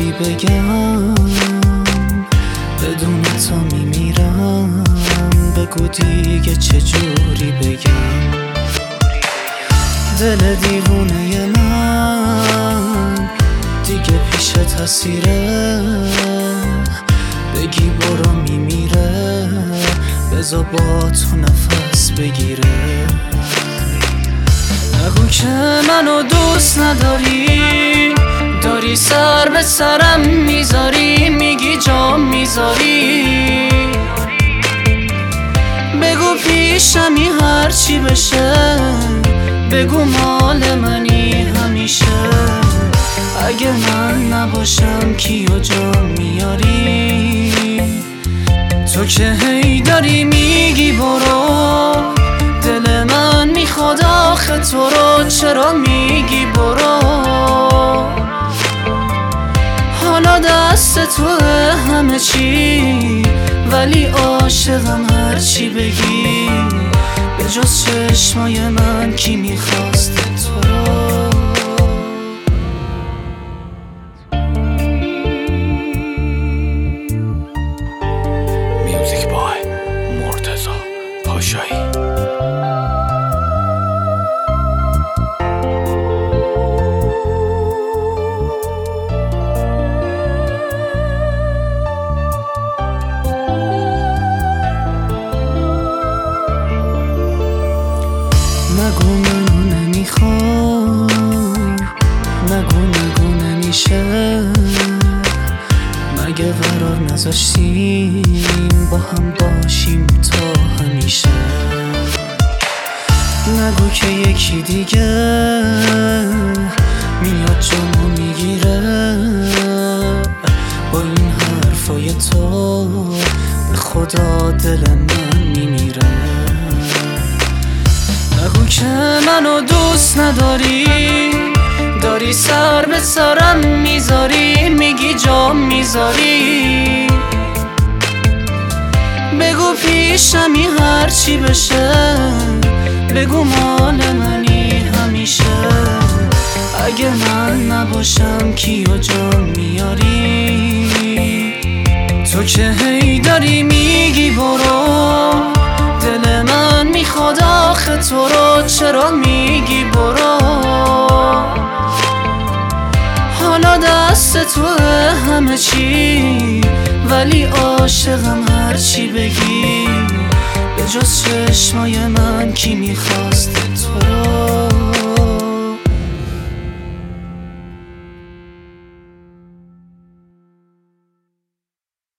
جوری بگم بدون تو میمیرم، بگو دیگه چه جوری بگم. دل دیوونه من دیگه پیش تاثیره، بگی برو میمیره، بذار با تو نفس بگیره. نگو که منو دوست نداری، داری سر به سرم میذاری، میگی جام میذاری. بگو پیشمی هرچی بشه، بگو مال منی همیشه. اگه من نباشم کیو جا میاری؟ تو که هی داری میگی برو، دل من میخواد آخه تو رو، چرا میگی برو؟ حالا دست توه همه چی، ولی عاشقم هرچی بگی. به جز چشمای من کی میخواست تو رو؟ میوزیک بای مرتضی پاشایی. نگو منو نمیخوای، نگو نمیشه. مگه قرار نذاشتیم با هم باشیم تا همیشه؟ نگو که یکی دیگه میاد جامو میگیره، با این حرفای تو به خدا دل من میمیره. نگو که منو دوست نداری، داری سر به سرم میذاری، میگی جام میذاری. بگو پیشمی هرچی بشه، بگو مال منی همیشه. اگه من نباشم کیو جا میاری؟ تو که هی داری میگی برو، دل من میخواد آخه تو رو، چرا میگی برو؟ حالا دست توه همه چی، ولی عاشقم هرچی بگی. به جز چشمای من کی میخواست